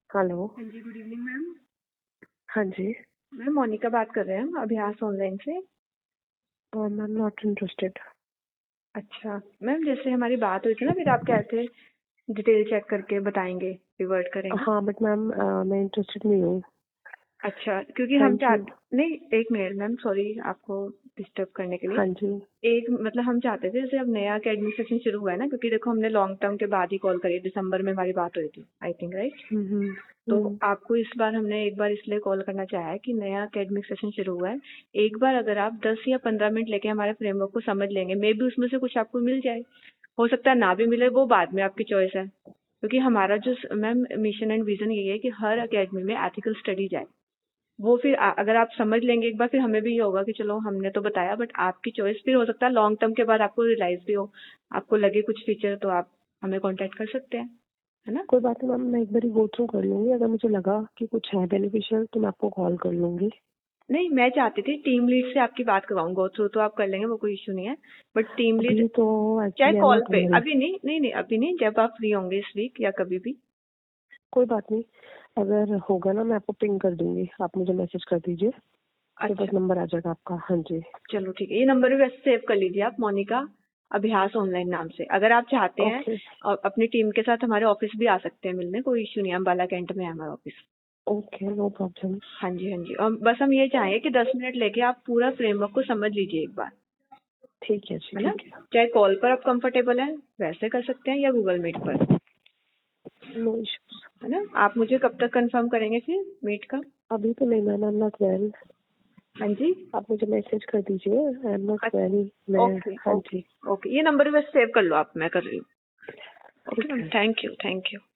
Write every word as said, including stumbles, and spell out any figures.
Hello. हाँ जी, good evening ma'am. हाँ जी। Ma'am Monika बात कर रहे हैं हम अभ्यास ऑनलाइन से। Ma'am not interested. अच्छा मैम, जैसे हमारी बात हुई थी ना, फिर आप कह रहे थे डिटेल चेक करके बताएंगे, रिवर्ट करेंगे। हाँ बट मैम मैं इंटरेस्टेड नहीं हूँ। अच्छा, क्योंकि हम थैंक यू। चाहते नहीं, एक मिनट मैम, सॉरी आपको डिस्टर्ब करने के लिए। हाँ जी। एक मतलब हम चाहते थे, जैसे अब नया अकेडमिक सेशन शुरू हुआ है ना, क्योंकि देखो हमने लॉन्ग टर्म के बाद ही कॉल करी, दिसंबर में हमारी बात हुई थी आई थिंक, राइट? हम्म हम्म तो हम्म। आपको इस बार हमने एक बार इसलिए कॉल करना चाहा है कि नया अकेडमिक सेशन शुरू हुआ है। एक बार अगर आप दस या पंद्रह मिनट लेके हमारे फ्रेमवर्क को समझ लेंगे, मे बी उसमें से कुछ आपको मिल जाए। हो सकता है ना भी मिले, वो बाद में आपकी चॉइस है। क्योंकि हमारा जो मैम मिशन एंड विजन ये है कि हर अकेडमी में एथिकल स्टडी जाए। वो फिर आ, अगर आप समझ लेंगे एक बार, फिर हमें भी ये होगा कि चलो हमने तो बताया, बट आपकी चॉइस फिर हो सकता है लॉन्ग टर्म के बाद आपको रियलाइज भी हो, आपको लगे कुछ फीचर, तो आप हमें कांटेक्ट कर सकते हैं, है ना? कोई बात नहीं मैम, मैं एक बार गो थ्रू कर लूंगी। अगर मुझे लगा कि कुछ है बेनिफिशियल तो मैं आपको कॉल कर लूंगी। नहीं, मैं चाहती थी टीम लीड से आपकी बात करवाऊँ। गो थ्रू तो आप कर लेंगे, वो कोई इशू नहीं है, बट टीम लीड अभी तो चाहे actually I am call not पे, वेल। अभी नहीं नहीं नहीं अभी नहीं, जब आप फ्री होंगे इस वीक या कभी भी। कोई बात नहीं, अगर होगा ना मैं आपको पिंग कर दूंगी, आप मुझे मैसेज कर दीजिए। तो अच्छा बस नंबर आ जाएगा आपका। हाँ जी। चलो ठीक है, ये नंबर भी वैसे सेव कर लीजिए आप, मोनिका अभ्यास ऑनलाइन नाम से। अगर आप चाहते हैं ओके और अपनी टीम के साथ हमारे ऑफिस भी आ सकते हैं मिलने, कोई इशू नहीं है, अम्बाला कैंट में है हमारा ऑफिस। Okay, no problem. हाँ जी हाँ जी, और बस हम ये चाहेंगे कि दस मिनट लेके आप पूरा फ्रेमवर्क को समझ लीजिए एक बार, ठीक है जी, है ना? ठीक है। चाहे कॉल पर आप कंफर्टेबल हैं वैसे कर सकते हैं, या गूगल मीट पर, नो इश्यूज। है ना? आप मुझे कब तक कंफर्म करेंगे फिर मीट का? अभी तो नहीं ma'am, I am not well. हाँ जी। आप मुझे मैसेज कर दीजिए, आई एम नॉट वेल मैं। ओके हाँ ओके जी। ओके, ये नंबर भी बस सेव कर लो आप, मैं कर रही हूँ। ओके ठीक मैम, है। Thank you thank you.